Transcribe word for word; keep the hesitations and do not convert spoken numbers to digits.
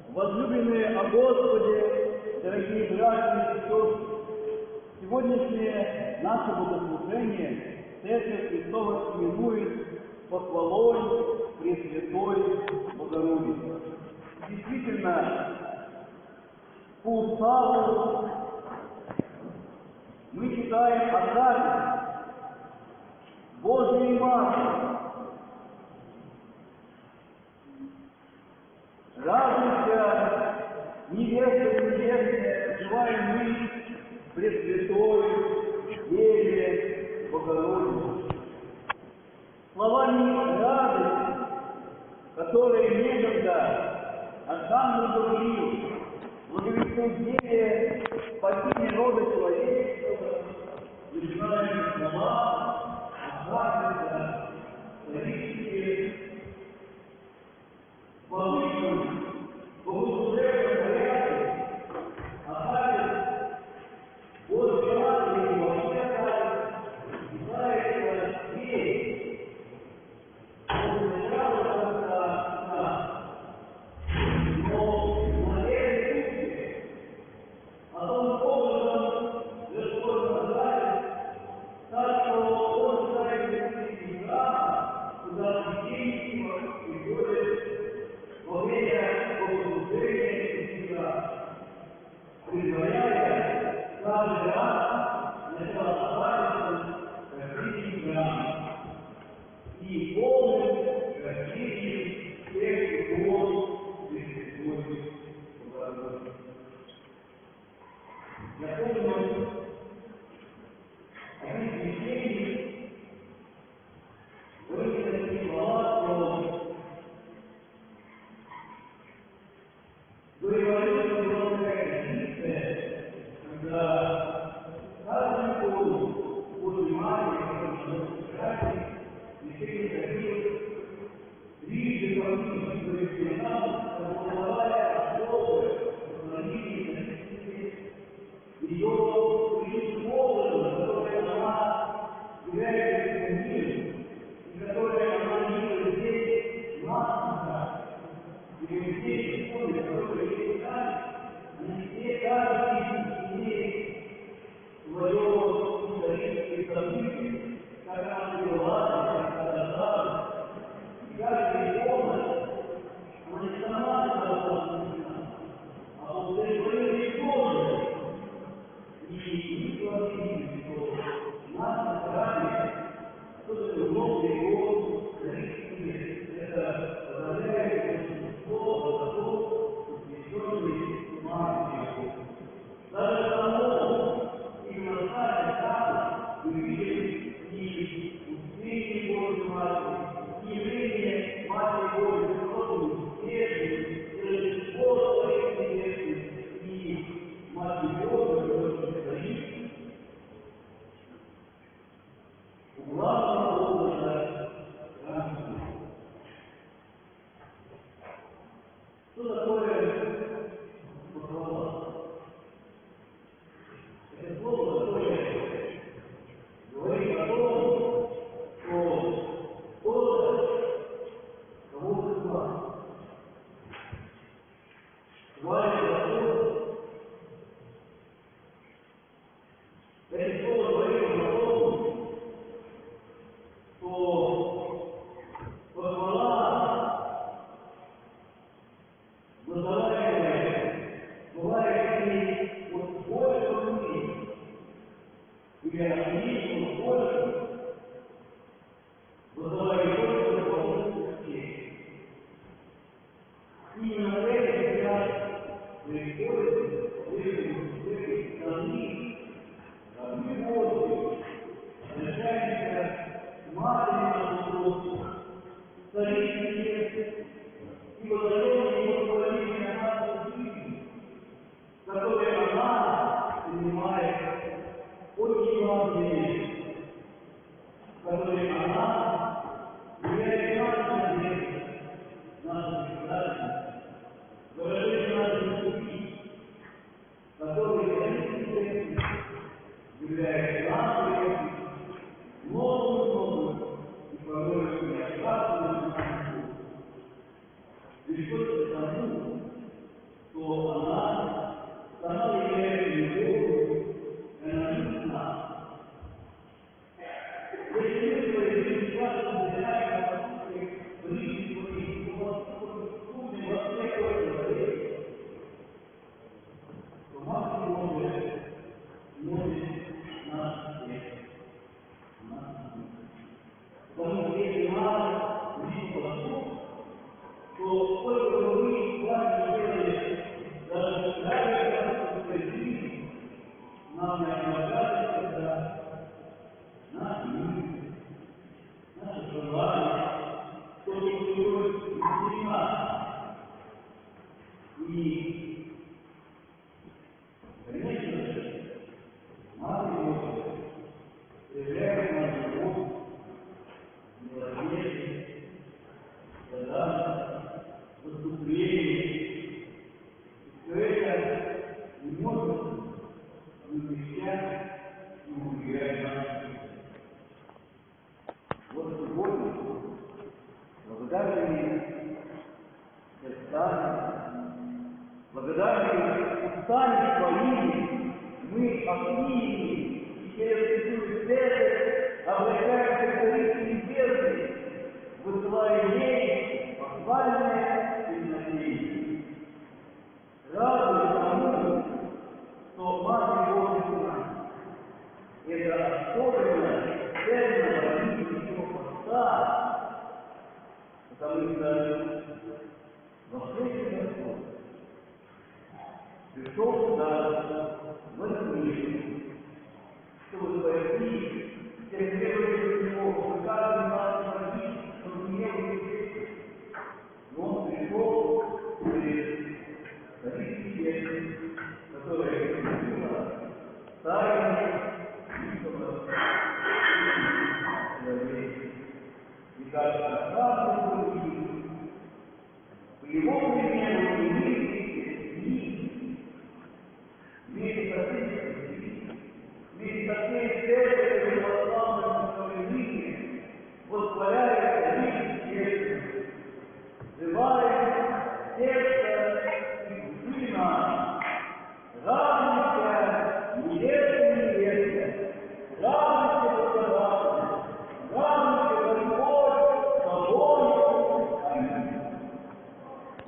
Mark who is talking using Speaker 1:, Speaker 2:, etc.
Speaker 1: Возлюбленные о Господе, дорогие братья и сестры, сегодняшнее наше богослужение Церковь Христова именует похвалой Пресвятой Богородицы. Действительно, по уставу мы читаем о Царе Божьей Матери. Радуйся, невеста и невестная, желаем мы Пресвятой Деве Богородице. Словами радости, которые некогда Архангел говорил, благовестил Деве спасение рода человеческого, начинаем слова Архангела, царические, в обычном богослужебном порядке, а Божьей Матери и вообще является верой. Он сначала как-то нас, но на этой пути о том образом Господь называет, так что Он ставит в храм, куда священники приходят во время богослужения и себя, предваряя каждый раз начало славиться красивым храмом и полным красивым всех духов Пресвятой Богородицы. Я помню, один священник говорит такие слова, что до революции была такая традиция, когда каждый год после Матери, который собирали, священник ходил трижды по книге, то есть передал, согласовая особое постановление ее личным образом, которое она является миром, и которое она видела здесь, нас, и здесь люди, которые есть сами, они все каждый имеет свое историческое событие, как она была, как она стала. И каждая икона, она не сама стала, а удовлетворение Божие. И мы говорили, что нас собрали, особенно новый год, это позволяет слово закон, посвященный Матери. Даже само именно так мы видим и успехи Божьей Матери, и явление Матери Божьей, которую успешны, и Рождество своих небесных, и Матери Божьей, которая стоит у главного образа храма. Что такое похвала? Это слово, которое говорит о том, что кто-то кого-то хвалит. Хвалит Господь. Это слово говорит о том, что похвала, вызываемая, бывает и от большего мнения, или от меньшего больше, вызывает больше дополнительных вещей. Именно это сейчас происходит в этой стране, как мы можем обращаемся к Матери нашему Царице и воздаем ей благоволение нашей жизни, которое она принимает очень важные, которые она является нашей надеждой, нашей предательностью, выражение нашей любви, которую И, конечно же, Матерь Божия проявляет нам любовь, милосердие, страдания, выступление. Все это не может вымещать и уберегать нас. Вот сегодня, благодаря Христа, благодаря устами своими, мы отныне и через Святую Церковь обращаемся к Царице Небесной, высылая ей похвальное песнопение. Радуясь тому, что Матерь Божия это особенно ценно во время Святого Поста, потому что воскресный Господь пришел сюда, в этом мире, чтобы спасти всех верующих Его, чтобы каждый из нас спасти, чтобы имел вещи. Но Он пришел через Царицу Небесную, которая изменила тайны великого человека. И как каждый будет по Его примеру